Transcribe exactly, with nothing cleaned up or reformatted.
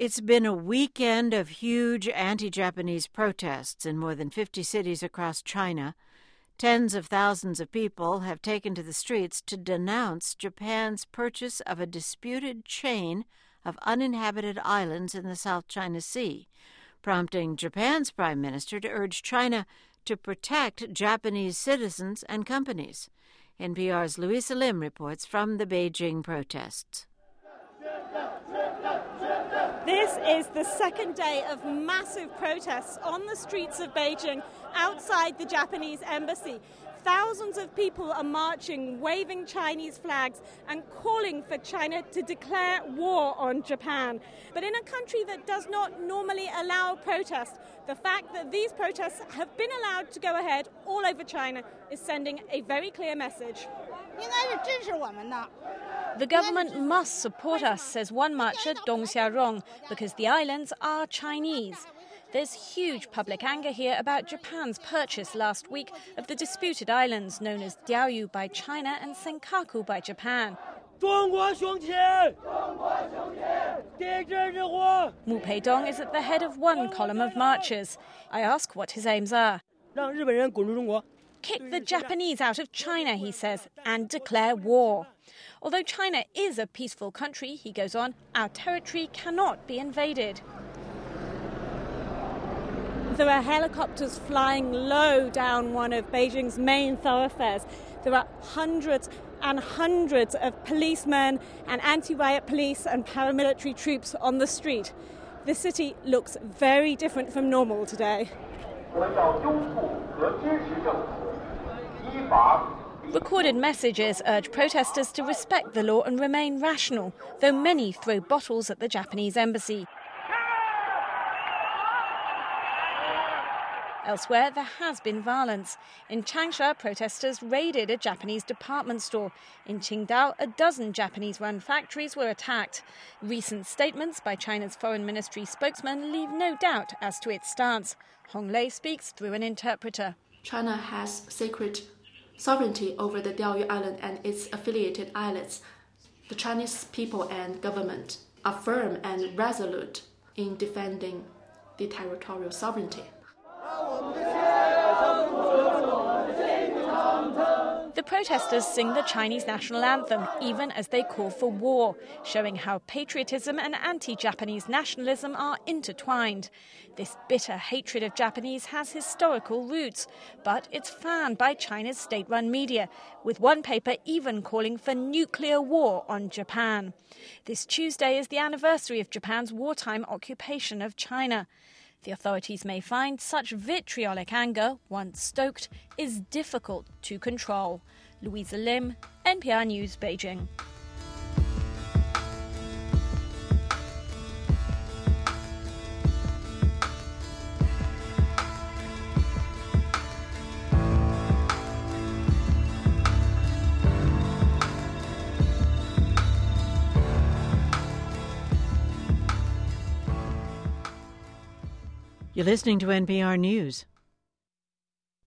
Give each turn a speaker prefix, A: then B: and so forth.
A: It's been a weekend of huge anti-Japanese protests in more than fifty cities across China. Tens of thousands of people have taken to the streets to denounce Japan's purchase of a disputed chain of uninhabited islands in the South China Sea, prompting Japan's prime minister to urge China to protect Japanese citizens and companies. N P R's Louisa Lim reports from the Beijing protests.
B: This is the second day of massive protests on the streets of Beijing outside the Japanese embassy. Thousands of people are marching, waving Chinese flags and calling for China to declare war on Japan. But in a country that does not normally allow protest, the fact that these protests have been allowed to go ahead all over China is sending a very clear message.
C: The government must support us, says one marcher, Dong Xiaorong, because the islands are Chinese. There's huge public anger here about Japan's purchase last week of the disputed islands known as Diaoyu by China and Senkaku by Japan. Mu Peidong is at the head of one column of marchers. I ask what his aims are. Kick the Japanese out of China, he says, and declare war. Although China is a peaceful country, he goes on, our territory cannot be invaded.
B: There are helicopters flying low down one of Beijing's main thoroughfares. There are hundreds and hundreds of policemen and anti-riot police and paramilitary troops on the street. The city looks very different from normal today.
C: Recorded messages urge protesters to respect the law and remain rational, though many throw bottles at the Japanese embassy. Elsewhere, there has been violence. In Changsha, protesters raided a Japanese department store. In Qingdao, a dozen Japanese-run factories were attacked. Recent statements by China's foreign ministry spokesman leave no doubt as to its stance. Hong Lei speaks through an interpreter.
D: China has sacred sovereignty over the Diaoyu Island and its affiliated islets. The Chinese people and government are firm and resolute in defending the territorial sovereignty.
C: The protesters sing the Chinese national anthem, even as they call for war, showing how patriotism and anti-Japanese nationalism are intertwined. This bitter hatred of Japanese has historical roots, but it's fanned by China's state-run media, with one paper even calling for nuclear war on Japan. This Tuesday is the anniversary of Japan's wartime occupation of China. The authorities may find such vitriolic anger, once stoked, is difficult to control. Louisa Lim, N P R News, Beijing.
A: You're listening to N P R News.